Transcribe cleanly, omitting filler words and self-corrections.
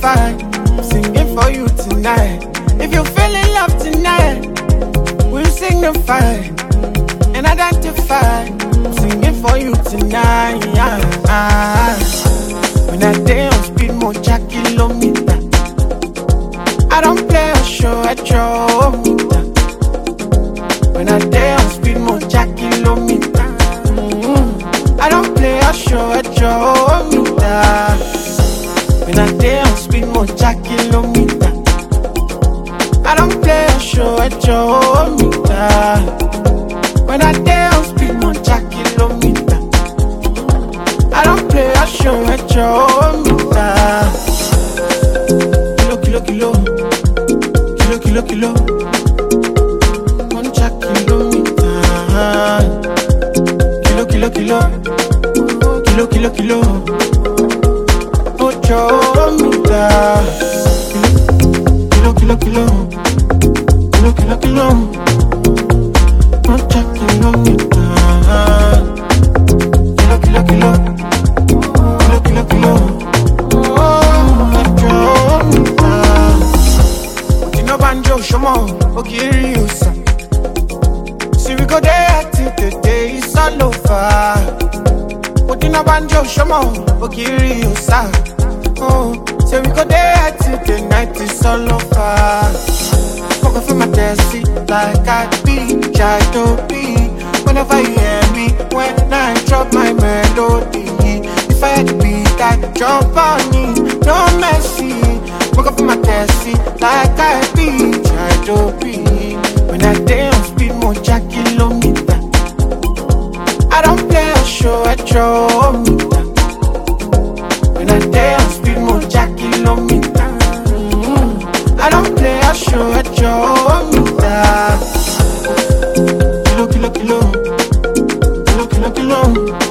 fine. I'm singing for you tonight. If you feel in love tonight, we'll signify and identify. I'm singing for you tonight. When I day on speed, more kilometer. I don't play a show at your meter. When I day on speed, more kilometer. I don't play a show at your meter. When I day on speed, more kilometer. I don't play a show at your meter. When I day on speed, more kilometer. I don't play a show at your meter. Kilo, kilo, kilo, kilo, kilo, one kilometer. Kilo, kilo, kilo, kilo, kilo, kilo, ocho meter. Kilo, kilo, kilo, kilo, kilo, kilo, one kilometer. Kilo, kilo, kilo, kilo, kilo, kilo. Banjo, Shomo, Okiri, Usa. See, we go there till the day is all over. Put in a banjo, Shomo, Okiri, Usa. Oh, say we go there till the night is all over. Fuck off in my taxi, like I be, try to be. Whenever you hear me, when I drop my melody. If I had to beat, I jump on it, no mercy. Woke up in my taxi, like I be, try to be. When I day on speed, more kilometer. I don't play a show at your meter. When I day on speed, more kilometer. I don't play a show at your meter. Kilo, kilo, kilo, kilo, kilo, kilo.